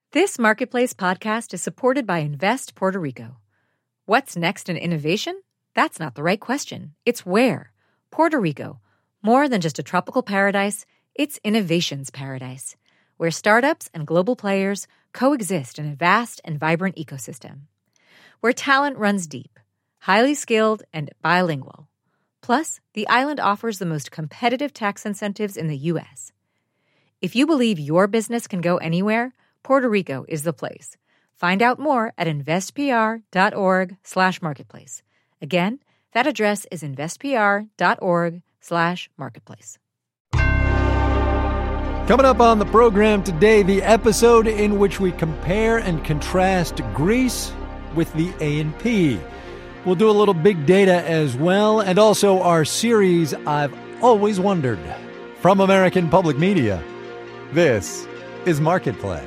This Marketplace podcast is supported by Invest Puerto Rico. What's next in innovation? That's not the right question. It's where. Puerto Rico. More than just a tropical paradise, it's innovation's paradise, where startups and global players coexist in a vast and vibrant ecosystem. Where talent runs deep, highly skilled, and bilingual. Plus, the island offers the most competitive tax incentives in the U.S. If you believe your business can go anywhere, Puerto Rico is the place. Find out more at investpr.org/marketplace. Again, that address is investpr.org/marketplace. Coming up on the program today, the episode in which we compare and contrast Greece with the A&P. We'll do a little big data as well, and also our series, I've Always Wondered. From American Public Media, this is Marketplace.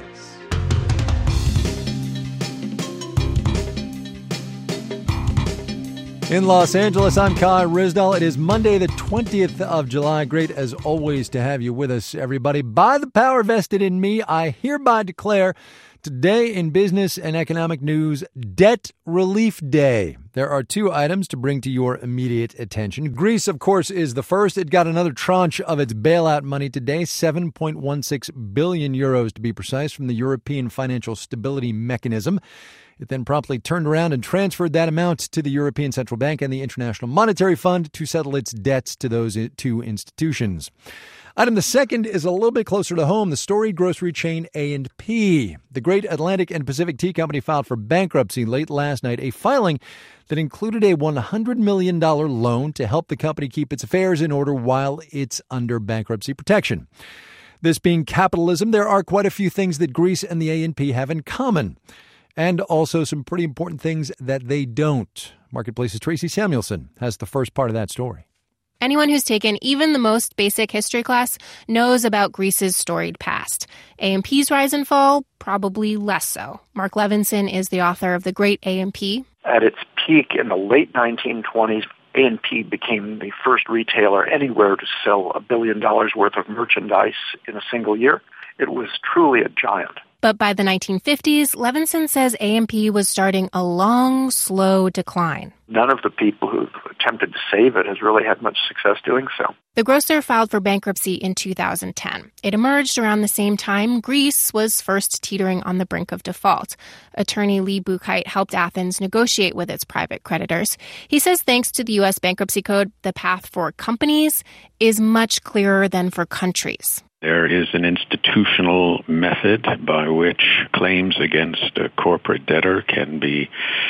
In Los Angeles, I'm Kai Ryssdal. It is Monday, the 20th of July. Great, as always, to have you with us, everybody. By the power vested in me, I hereby declare today in business and economic news, Debt Relief Day. There are two items to bring to your immediate attention. Greece, of course, is the first. It got another tranche of its bailout money today, 7.16 billion euros to be precise, from the European Financial Stability Mechanism. It then promptly turned around and transferred that amount to the European Central Bank and the International Monetary Fund to settle its debts to those two institutions. Item the second is a little bit closer to home. The storied grocery chain A&P. The Great Atlantic and Pacific Tea Company filed for bankruptcy late last night, a filing that included a $100 million loan to help the company keep its affairs in order while it's under bankruptcy protection. This being capitalism, there are quite a few things that Greece and the A&P have in common, and also some pretty important things that they don't. Marketplace's Tracy Samuelson has the first part of that story. Anyone who's taken even the most basic history class knows about Greece's storied past. A&P's rise and fall, probably less so. Mark Levinson is the author of The Great A&P. At its peak in the late 1920s, A&P became the first retailer anywhere to sell $1 billion worth of merchandise in a single year. It was truly a giant. But by the 1950s, Levinson says A&P was starting a long, slow decline. None of the people who've attempted to save it has really had much success doing so. The grocer filed for bankruptcy in 2010. It emerged around the same time Greece was first teetering on the brink of default. Attorney Lee Buchheit helped Athens negotiate with its private creditors. He says thanks to the U.S. Bankruptcy Code, the path for companies is much clearer than for countries. There is an institutional method by which claims against a corporate debtor can be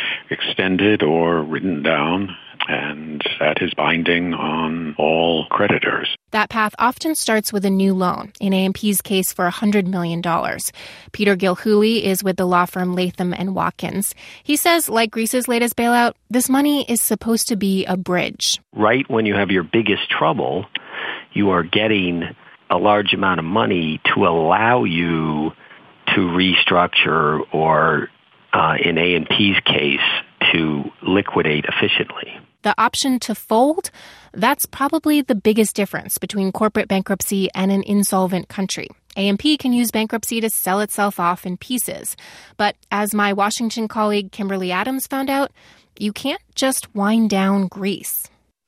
extended or written down, and that is binding on all creditors. That path often starts with a new loan, in A&P's case for $100 million. Peter Gilhooly is with the law firm Latham & Watkins. He says, like Greece's latest bailout, this money is supposed to be a bridge. Right when you have your biggest trouble, you are getting a large amount of money to allow you to restructure or, in A&P's case, to liquidate efficiently. The option to fold, that's probably the biggest difference between corporate bankruptcy and an insolvent country. A&P can use bankruptcy to sell itself off in pieces. But as my Washington colleague Kimberly Adams found out, you can't just wind down Greece.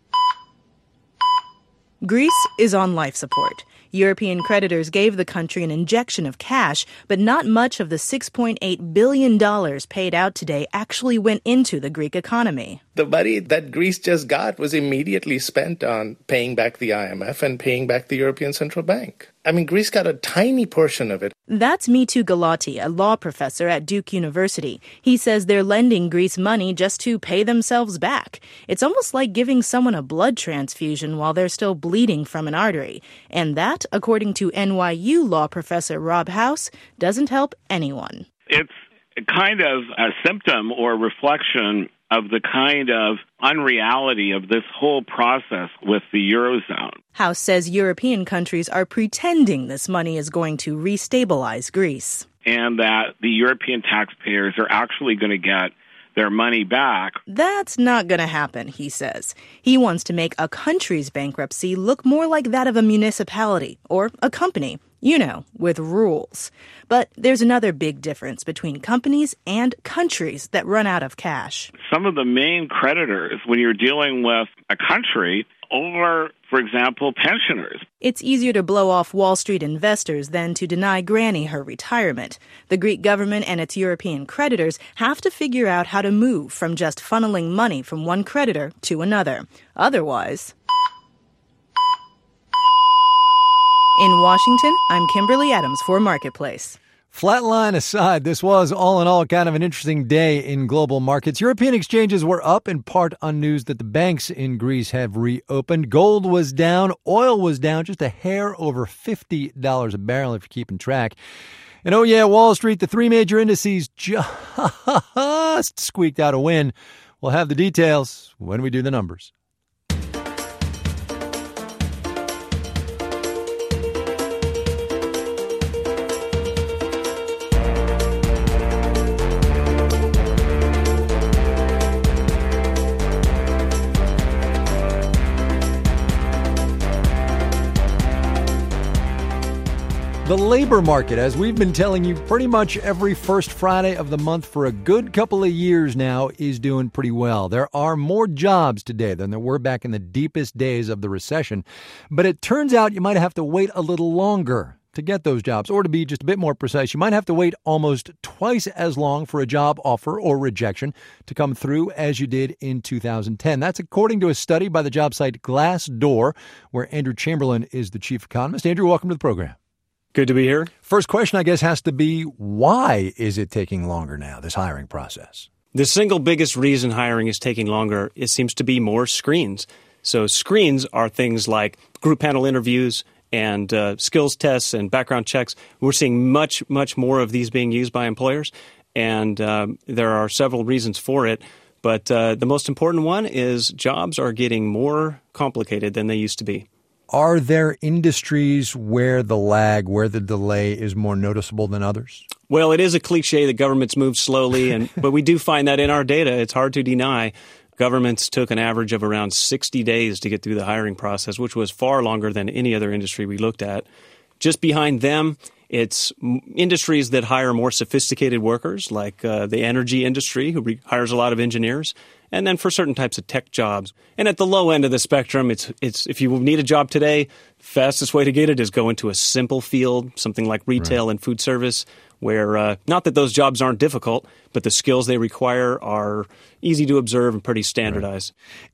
Greece is on life support. European creditors gave the country an injection of cash, but not much of the $6.8 billion paid out today actually went into the Greek economy. The money that Greece just got was immediately spent on paying back the IMF and paying back the European Central Bank. I mean, Greece got a tiny portion of it. That's Mitu Galati, a law professor at Duke University. He says they're lending Greece money just to pay themselves back. It's almost like giving someone a blood transfusion while they're still bleeding from an artery. And that, according to NYU law professor Rob House, doesn't help anyone. It's kind of a symptom or reflection of the kind of unreality of this whole process with the Eurozone. House says European countries are pretending this money is going to restabilize Greece. And that the European taxpayers are actually going to get their money back. That's not going to happen, he says. He wants to make a country's bankruptcy look more like that of a municipality or a company. You know, with rules. But there's another big difference between companies and countries that run out of cash. Some of the main creditors, when you're dealing with a country, over, for example, pensioners. It's easier to blow off Wall Street investors than to deny Granny her retirement. The Greek government and its European creditors have to figure out how to move from just funneling money from one creditor to another. Otherwise... In Washington, I'm Kimberly Adams for Marketplace. Flatline aside, this was all in all kind of an interesting day in global markets. European exchanges were up in part on news that the banks in Greece have reopened. Gold was down. Oil was down just a hair over $50 a barrel if you're keeping track. And oh yeah, Wall Street, the three major indices just squeaked out a win. We'll have the details when we do the numbers. The labor market, as we've been telling you pretty much every first Friday of the month for a good couple of years now, is doing pretty well. There are more jobs today than there were back in the deepest days of the recession. But it turns out you might have to wait a little longer to get those jobs. Or to be just a bit more precise, you might have to wait almost twice as long for a job offer or rejection to come through as you did in 2010. That's according to a study by the job site Glassdoor, where Andrew Chamberlain is the chief economist. Andrew, welcome to the program. Good to be here. First question, I guess, has to be, why is it taking longer now, this hiring process? The single biggest reason hiring is taking longer, it seems to be more screens. So screens are things like group panel interviews and skills tests and background checks. We're seeing much, much more of these being used by employers, and there are several reasons for it. But the most important one is jobs are getting more complicated than they used to be. Are there industries where the lag, where the delay is more noticeable than others? Well, it is a cliche that governments move slowly, but we do find that in our data. It's hard to deny. Governments took an average of around 60 days to get through the hiring process, which was far longer than any other industry we looked at. Just behind them, it's industries that hire more sophisticated workers, like the energy industry, who hires a lot of engineers, and then for certain types of tech jobs. And at the low end of the spectrum, it's if you need a job today, fastest way to get it is go into a simple field, something like retail and food service, where not that those jobs aren't difficult, but the skills they require are easy to observe and pretty standardized.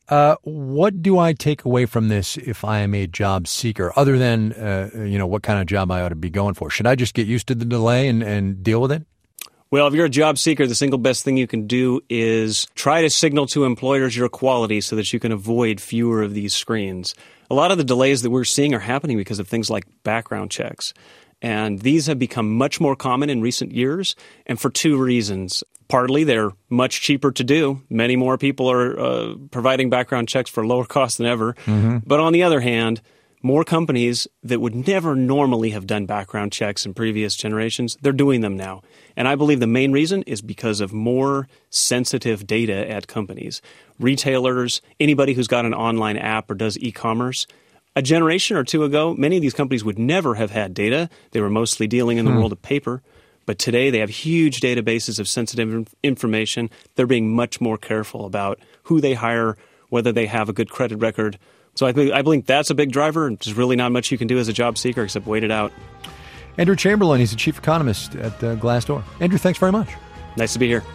What do I take away from this if I am a job seeker, other than what kind of job I ought to be going for? Should I just get used to the delay and deal with it? Well, if you're a job seeker, the single best thing you can do is try to signal to employers your quality so that you can avoid fewer of these screens. A lot of the delays that we're seeing are happening because of things like background checks. And these have become much more common in recent years, and for two reasons. Partly, they're much cheaper to do. Many more people are providing background checks for lower cost than ever. Mm-hmm. But on the other hand, more companies that would never normally have done background checks in previous generations, they're doing them now. And I believe the main reason is because of more sensitive data at companies. Retailers, anybody who's got an online app or does e-commerce. A generation or two ago, many of these companies would never have had data. They were mostly dealing in the world of paper. But today they have huge databases of sensitive information. They're being much more careful about who they hire, whether they have a good credit record. So I believe that's a big driver, and there's really not much you can do as a job seeker except wait it out. Andrew Chamberlain, he's the chief economist at Glassdoor. Andrew, thanks very much. Nice to be here.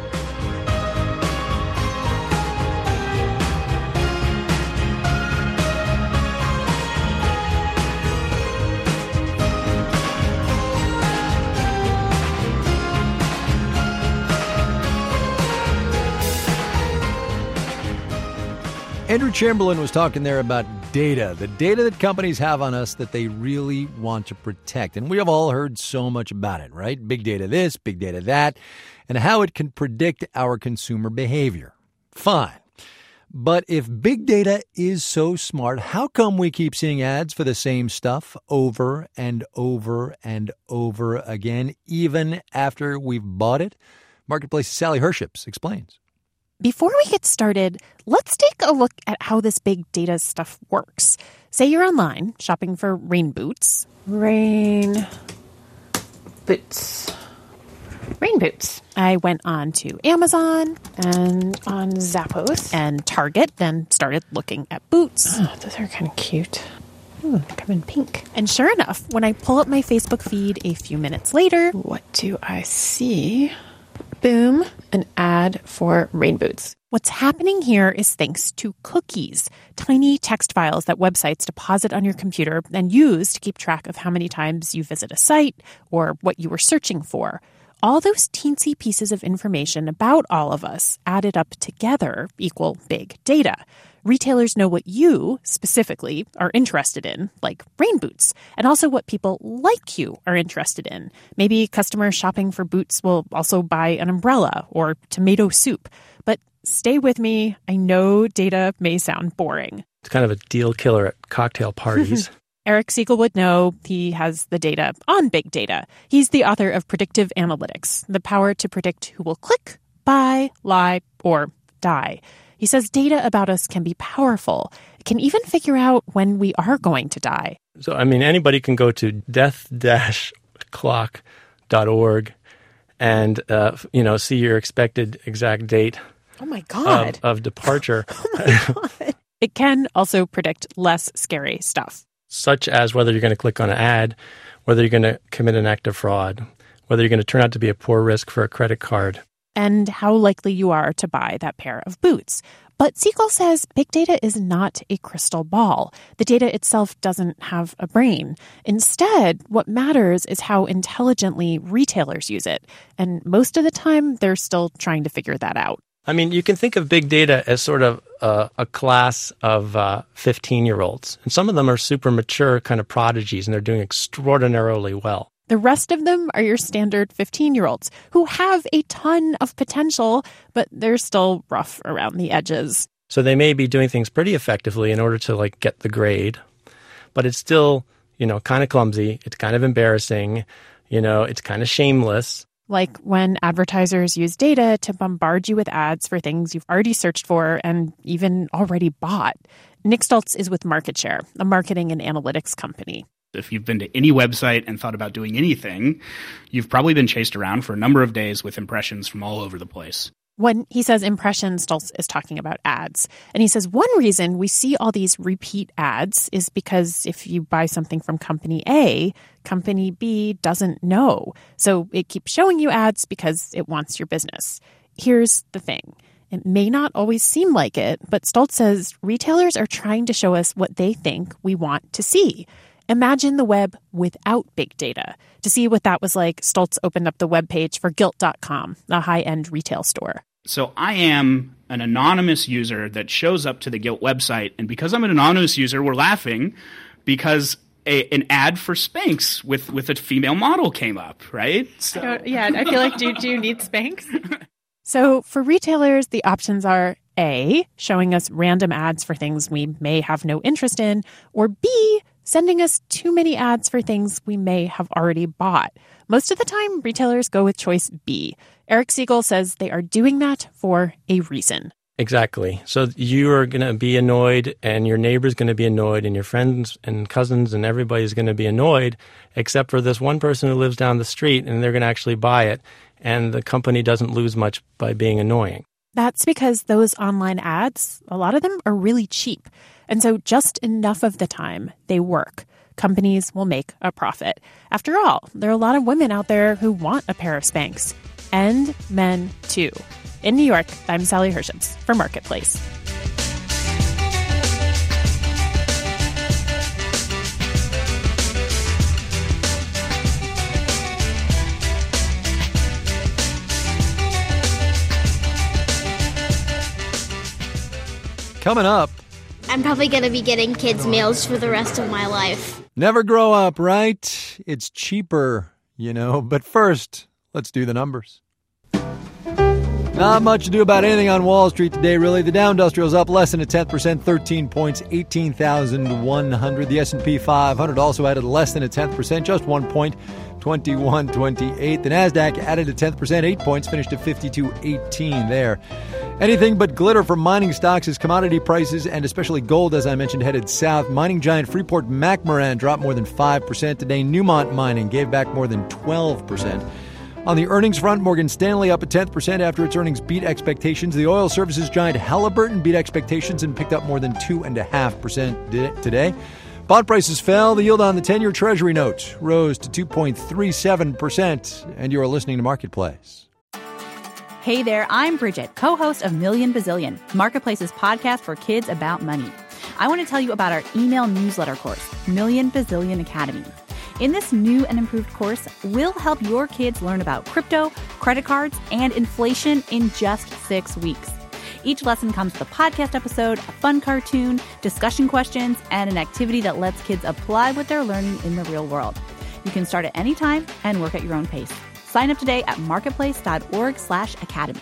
Andrew Chamberlain was talking there about data, the data that companies have on us that they really want to protect. And we have all heard so much about it, right? Big data this, big data that, and how it can predict our consumer behavior. Fine. But if big data is so smart, how come we keep seeing ads for the same stuff over and over and over again, even after we've bought it? Marketplace's Sally Herships explains. Before we get started, let's take a look at how this big data stuff works. Say you're online shopping for rain boots. Rain boots. I went on to Amazon and on Zappos and Target, then started looking at boots. Oh, those are kind of cute. They come in pink. And sure enough, when I pull up my Facebook feed a few minutes later, what do I see? Boom, an ad for rain boots. What's happening here is thanks to cookies, tiny text files that websites deposit on your computer and use to keep track of how many times you visit a site or what you were searching for. All those teensy pieces of information about all of us added up together equal big data. Retailers know what you, specifically, are interested in, like rain boots, and also what people like you are interested in. Maybe customers shopping for boots will also buy an umbrella or tomato soup. But stay with me. I know data may sound boring. It's kind of a deal killer at cocktail parties. Eric Siegel would know. He has the data on big data. He's the author of Predictive Analytics, the power to predict who will click, buy, lie, or die. He says data about us can be powerful. It can even figure out when we are going to die. So, anybody can go to death-clock.org and, see your expected exact date. Oh, my God. Of departure. Oh, my God. It can also predict less scary stuff. Such as whether you're going to click on an ad, whether you're going to commit an act of fraud, whether you're going to turn out to be a poor risk for a credit card. And how likely you are to buy that pair of boots. But Siegel says big data is not a crystal ball. The data itself doesn't have a brain. Instead, what matters is how intelligently retailers use it. And most of the time, they're still trying to figure that out. You can think of big data as sort of a class of 15-year-olds. And some of them are super mature kind of prodigies, and they're doing extraordinarily well. The rest of them are your standard 15-year-olds who have a ton of potential, but they're still rough around the edges. So they may be doing things pretty effectively in order to get the grade, but it's still, kind of clumsy. It's kind of embarrassing. It's kind of shameless. Like when advertisers use data to bombard you with ads for things you've already searched for and even already bought. Nick Stoltz is with MarketShare, a marketing and analytics company. If you've been to any website and thought about doing anything, you've probably been chased around for a number of days with impressions from all over the place. When he says impressions, Stoltz is talking about ads. And he says one reason we see all these repeat ads is because if you buy something from company A, company B doesn't know. So it keeps showing you ads because it wants your business. Here's the thing. It may not always seem like it, but Stoltz says retailers are trying to show us what they think we want to see. Imagine the web without big data. To see what that was like, Stoltz opened up the webpage for Gilt.com, a high-end retail store. So I am an anonymous user that shows up to the Gilt website, and because I'm an anonymous user, we're laughing because an ad for Spanx with a female model came up, right? So. I feel like, do you need Spanx? So for retailers, the options are A, showing us random ads for things we may have no interest in, or B, sending us too many ads for things we may have already bought. Most of the time, retailers go with choice B. Eric Siegel says they are doing that for a reason. Exactly. So you are going to be annoyed, and your neighbor's going to be annoyed, and your friends and cousins and everybody's going to be annoyed, except for this one person who lives down the street, and they're going to actually buy it. And the company doesn't lose much by being annoying. That's because those online ads, a lot of them are really cheap. And so just enough of the time they work. Companies will make a profit. After all, there are a lot of women out there who want a pair of Spanx. And men, too. In New York, I'm Sally Herships for Marketplace. Coming up, I'm probably going to be getting kids' meals for the rest of my life. Never grow up, right? It's cheaper, But first, let's do the numbers. Not much to do about anything on Wall Street today, really. The Dow Industrial's up less than 0.1%, 13 points, 18,100. The S&P 500 also added less than 0.1%, just 1 point, 21.28. The Nasdaq added 0.1%, 8 points, finished at 52.18 there. Anything but glitter for mining stocks as commodity prices and especially gold, as I mentioned, headed south. Mining giant Freeport-McMoRan dropped more than 5% today. Newmont Mining gave back more than 12%. On the earnings front, Morgan Stanley up 0.1% after its earnings beat expectations. The oil services giant Halliburton beat expectations and picked up more than 2.5% today. Bond prices fell. The yield on the 10-year Treasury note rose to 2.37%. And you are listening to Marketplace. Hey there, I'm Bridget, co-host of Million Bazillion, Marketplace's podcast for kids about money. I want to tell you about our email newsletter course, Million Bazillion Academy. In this new and improved course, we'll help your kids learn about crypto, credit cards, and inflation in just 6 weeks. Each lesson comes with a podcast episode, a fun cartoon, discussion questions, and an activity that lets kids apply what they're learning in the real world. You can start at any time and work at your own pace. Sign up today at marketplace.org/academy.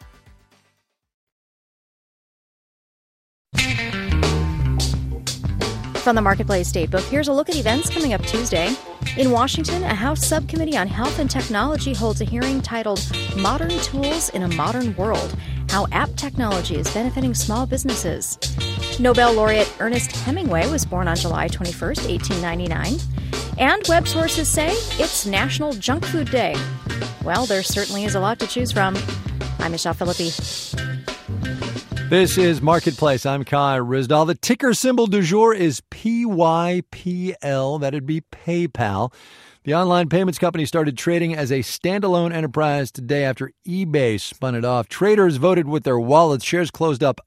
From the Marketplace Datebook, here's a look at events coming up Tuesday. In Washington, a House Subcommittee on Health and Technology holds a hearing titled Modern Tools in a Modern World: How App Technology is Benefiting Small Businesses. Nobel laureate Ernest Hemingway was born on July 21st, 1899. And web sources say it's National Junk Food Day. Well, there certainly is a lot to choose from. I'm Michelle Philippi. This is Marketplace. I'm Kai Ryssdal. The ticker symbol du jour is PYPL. That'd be PayPal. The online payments company started trading as a standalone enterprise today after eBay spun it off. Traders voted with their wallets. Shares closed up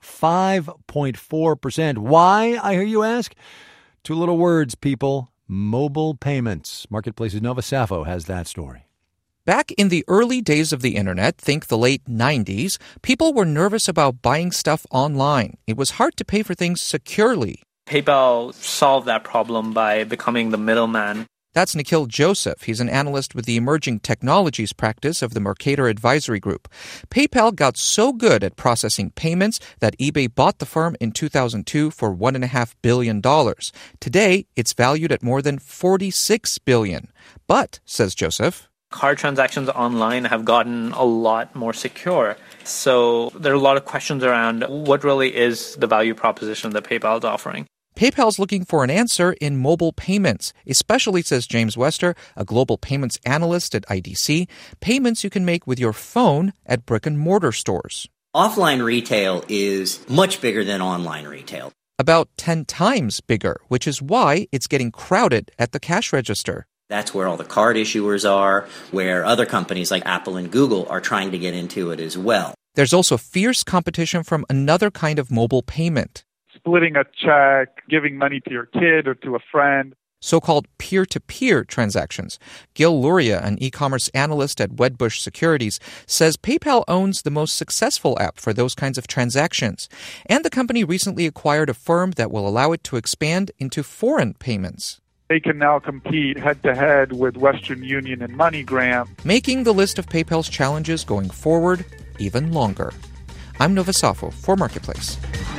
5.4%. Why, I hear you ask? Two little words, people. Mobile payments. Marketplace's Nova Safo has that story. Back in the early days of the internet, think the late 90s, people were nervous about buying stuff online. It was hard to pay for things securely. PayPal solved that problem by becoming the middleman. That's Nikhil Joseph. He's an analyst with the emerging technologies practice of the Mercator Advisory Group. PayPal got so good at processing payments that eBay bought the firm in 2002 for $1.5 billion. Today, it's valued at more than $46 billion. But, says Joseph, card transactions online have gotten a lot more secure. So there are a lot of questions around what really is the value proposition that PayPal is offering. PayPal's looking for an answer in mobile payments, especially, says James Wester, a global payments analyst at IDC, payments you can make with your phone at brick-and-mortar stores. Offline retail is much bigger than online retail. About 10 times bigger, which is why it's getting crowded at the cash register. That's where all the card issuers are, where other companies like Apple and Google are trying to get into it as well. There's also fierce competition from another kind of mobile payment. Splitting a check, giving money to your kid or to a friend. So-called peer-to-peer transactions. Gil Luria, an e-commerce analyst at Wedbush Securities, says PayPal owns the most successful app for those kinds of transactions. And the company recently acquired a firm that will allow it to expand into foreign payments. They can now compete head-to-head with Western Union and MoneyGram, making the list of PayPal's challenges going forward even longer. I'm Nova Safo for Marketplace.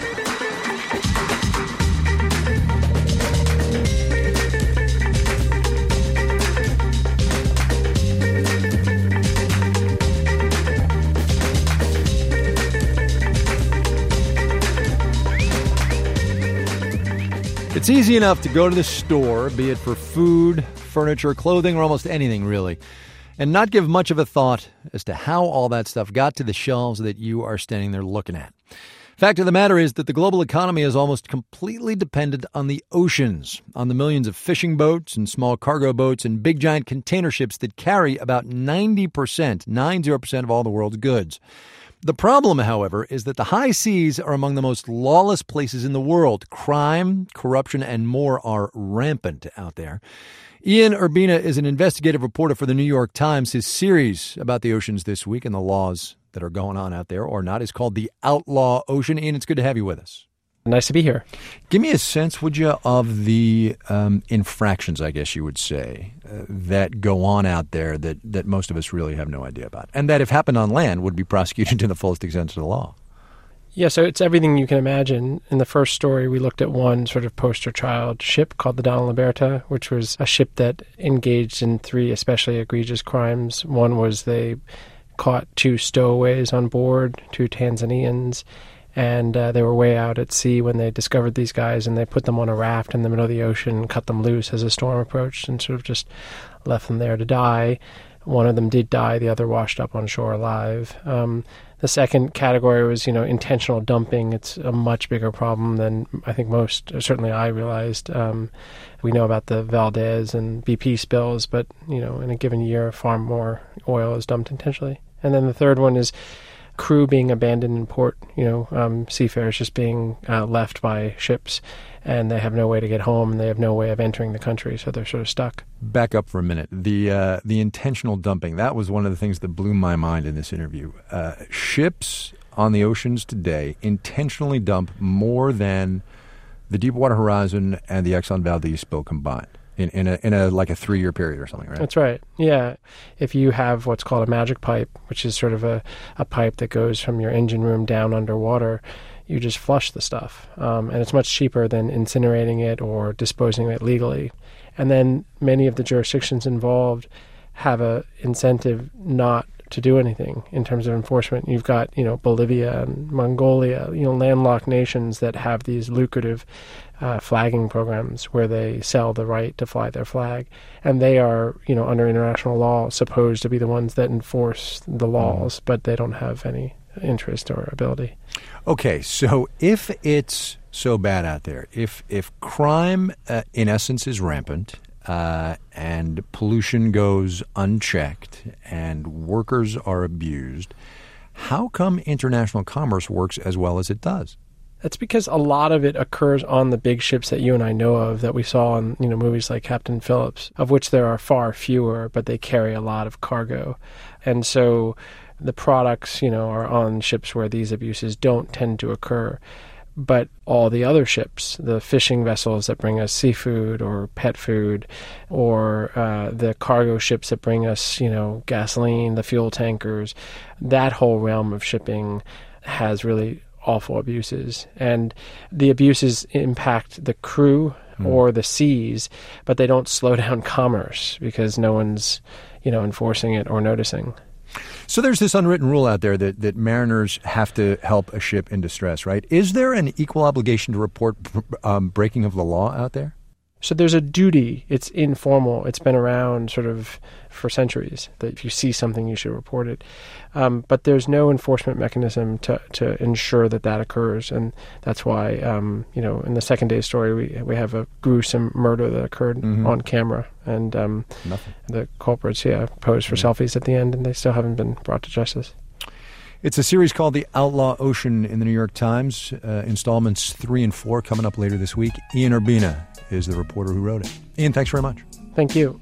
It's easy enough to go to the store, be it for food, furniture, clothing, or almost anything, really, and not give much of a thought as to how all that stuff got to the shelves that you are standing there looking at. Fact of the matter is that the global economy is almost completely dependent on the oceans, on the millions of fishing boats and small cargo boats and big giant container ships that carry about 90% of all the world's goods. The problem, however, is that the high seas are among the most lawless places in the world. Crime, corruption, and more are rampant out there. Ian Urbina is an investigative reporter for the New York Times. His series about the oceans this week and the laws that are going on out there or not is called The Outlaw Ocean. Ian, it's good to have you with us. Nice to be here. Give me a sense, would you, of the infractions, I guess you would say, that go on out there that most of us really have no idea about, and that if happened on land would be prosecuted to the fullest extent of the law. Yeah, so it's everything you can imagine. In the first story, we looked at one sort of poster child ship called the Donna Liberta, which was a ship that engaged in 3 especially egregious crimes. One was they caught 2 stowaways on board, 2 Tanzanians, and they were way out at sea when they discovered these guys, and they put them on a raft in the middle of the ocean and cut them loose as a storm approached and sort of just left them there to die. One of them did die. The other washed up on shore alive. The second category was, intentional dumping. It's a much bigger problem than I think certainly I realized. We know about the Valdez and BP spills, but, in a given year, far more oil is dumped intentionally. And then the third one is crew being abandoned in port, seafarers just being left by ships, and they have no way to get home, and they have no way of entering the country, so they're sort of stuck. Back up for a minute. The intentional dumping, that was one of the things that blew my mind in this interview. Ships on the oceans today intentionally dump more than the Deepwater Horizon and the Exxon Valdez spill combined. In a like a 3-year period or something, right? That's right. Yeah. If you have what's called a magic pipe, which is sort of a pipe that goes from your engine room down underwater, you just flush the stuff. And it's much cheaper than incinerating it or disposing of it legally. And then many of the jurisdictions involved have a incentive not to do anything in terms of enforcement. You've got, Bolivia and Mongolia, landlocked nations that have these lucrative flagging programs where they sell the right to fly their flag. And they are, under international law, supposed to be the ones that enforce the laws, but they don't have any interest or ability. Okay, so if it's so bad out there, if crime, in essence, is rampant, and pollution goes unchecked and workers are abused, how come international commerce works as well as it does? That's because a lot of it occurs on the big ships that you and I know of that we saw in movies like Captain Phillips, of which there are far fewer, but they carry a lot of cargo. And so the products, are on ships where these abuses don't tend to occur. But all the other ships, the fishing vessels that bring us seafood or pet food, or the cargo ships that bring us, gasoline, the fuel tankers, that whole realm of shipping has really awful abuses. And the abuses impact the crew or the seas, but they don't slow down commerce because no one's, enforcing it or noticing. So there's this unwritten rule out there that mariners have to help a ship in distress, right? Is there an equal obligation to report breaking of the law out there? So there's a duty. It's informal. It's been around sort of for centuries that if you see something, you should report it. But there's no enforcement mechanism to ensure that occurs. And that's why, in the second day story, we have a gruesome murder that occurred on camera. And the culprits, posed for selfies at the end, and they still haven't been brought to justice. It's a series called The Outlaw Ocean in the New York Times. Installments 3 and 4 coming up later this week. Ian Urbina is the reporter who wrote it. Ian, thanks very much. Thank you.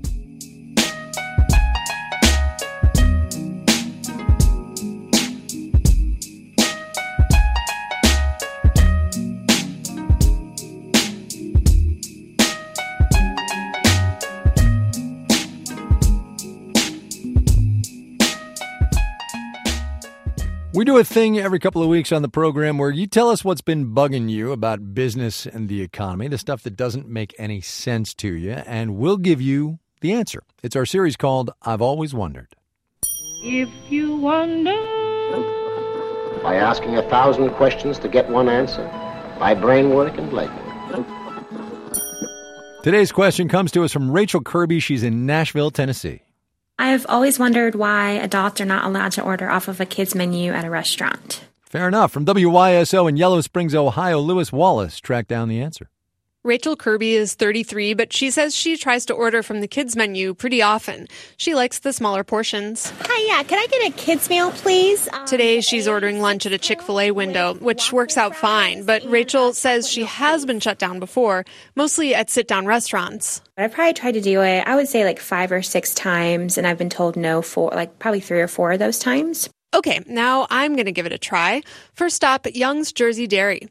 We do a thing every couple of weeks on the program where you tell us what's been bugging you about business and the economy, the stuff that doesn't make any sense to you, and we'll give you the answer. It's our series called I've Always Wondered. If you wonder... By asking 1,000 questions to get one answer. By brain work and leg work. Today's question comes to us from Rachel Kirby. She's in Nashville, Tennessee. I've always wondered why adults are not allowed to order off of a kid's menu at a restaurant. Fair enough. From WYSO in Yellow Springs, Ohio, Lewis Wallace tracked down the answer. Rachel Kirby is 33, but she says she tries to order from the kids' menu pretty often. She likes the smaller portions. Hi, can I get a kids' meal, please? Today, she's ordering lunch at a Chick-fil-A window, which works out fine. But Rachel says she has been shut down before, mostly at sit-down restaurants. I've probably tried to do it, I would say 5 or 6 times, and I've been told no for probably 3 or 4 of those times. Okay, now I'm going to give it a try. First stop, Young's Jersey Dairy.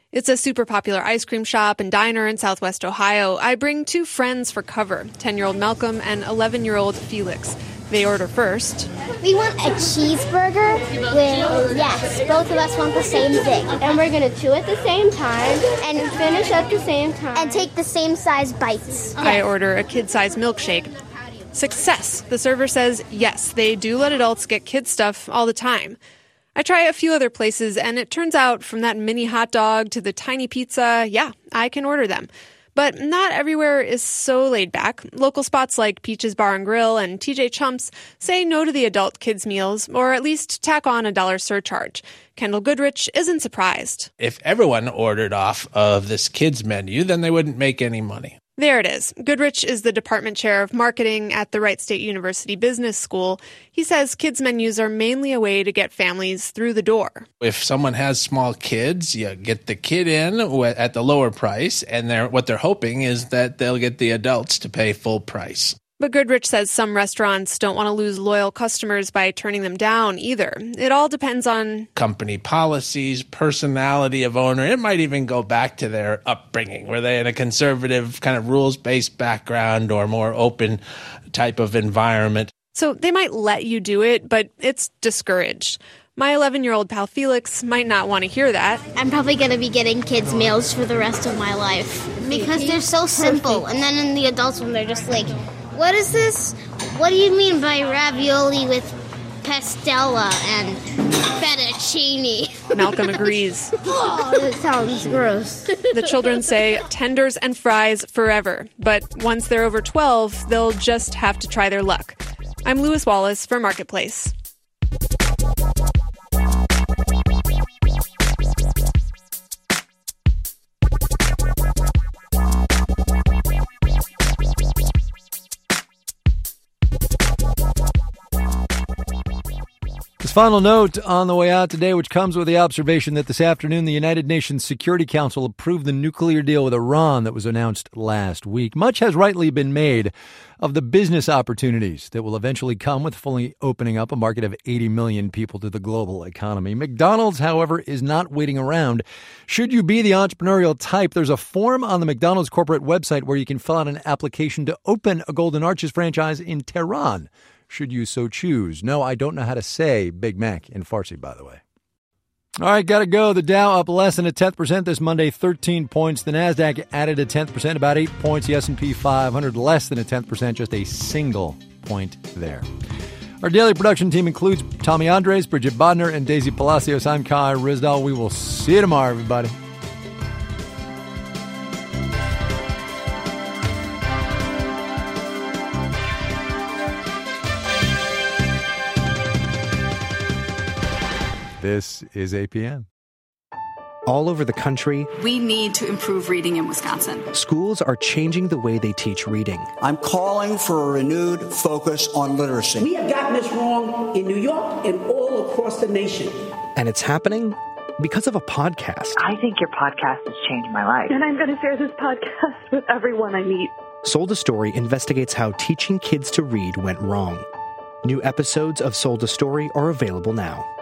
It's a super popular ice cream shop and diner in Southwest Ohio. I bring 2 friends for cover, 10-year-old Malcolm and 11-year-old Felix. They order first. We want a cheeseburger with, yes, both of us want the same thing. And we're going to chew at the same time and finish at the same time. And take the same size bites. I order a kid-sized milkshake. Success. The server says, yes, they do let adults get kid stuff all the time. I try a few other places, and it turns out from that mini hot dog to the tiny pizza, yeah, I can order them. But not everywhere is so laid back. Local spots like Peach's Bar and Grill and TJ Chumps say no to the adult kids meals, or at least tack on a $1 surcharge. Kendall Goodrich isn't surprised. If everyone ordered off of this kids menu, then they wouldn't make any money. There it is. Goodrich is the department chair of marketing at the Wright State University Business School. He says kids' menus are mainly a way to get families through the door. If someone has small kids, you get the kid in at the lower price, and what they're hoping is that they'll get the adults to pay full price. But Goodrich says some restaurants don't want to lose loyal customers by turning them down either. It all depends on company policies, personality of owner. It might even go back to their upbringing. Were they in a conservative kind of rules-based background or more open type of environment? So they might let you do it, but it's discouraged. My 11-year-old pal Felix might not want to hear that. I'm probably going to be getting kids' meals for the rest of my life because they're so simple. And then in the adults one, they're just like, what is this? What do you mean by ravioli with pastella and fettuccine? Malcolm agrees. Oh, that sounds gross. The children say tenders and fries forever. But once they're over 12, they'll just have to try their luck. I'm Lewis Wallace for Marketplace. This final note on the way out today, which comes with the observation that this afternoon the United Nations Security Council approved the nuclear deal with Iran that was announced last week. Much has rightly been made of the business opportunities that will eventually come with fully opening up a market of 80 million people to the global economy. McDonald's, however, is not waiting around. Should you be the entrepreneurial type, there's a form on the McDonald's corporate website where you can fill out an application to open a Golden Arches franchise in Tehran, should you so choose. No, I don't know how to say Big Mac in Farsi, by the way. All right, got to go. The Dow up less than 0.1% this Monday, 13 points. The Nasdaq added 0.1%, about 8 points. The S&P 500 less than 0.1%, just a single point there. Our daily production team includes Tommy Andres, Bridget Bodner, and Daisy Palacios. I'm Kai Ryssdal. We will see you tomorrow, everybody. This is APM. All over the country, we need to improve reading in Wisconsin. Schools are changing the way they teach reading. I'm calling for a renewed focus on literacy. We have gotten this wrong in New York and all across the nation. And it's happening because of a podcast. I think your podcast has changed my life. And I'm going to share this podcast with everyone I meet. Sold a Story investigates how teaching kids to read went wrong. New episodes of Sold a Story are available now.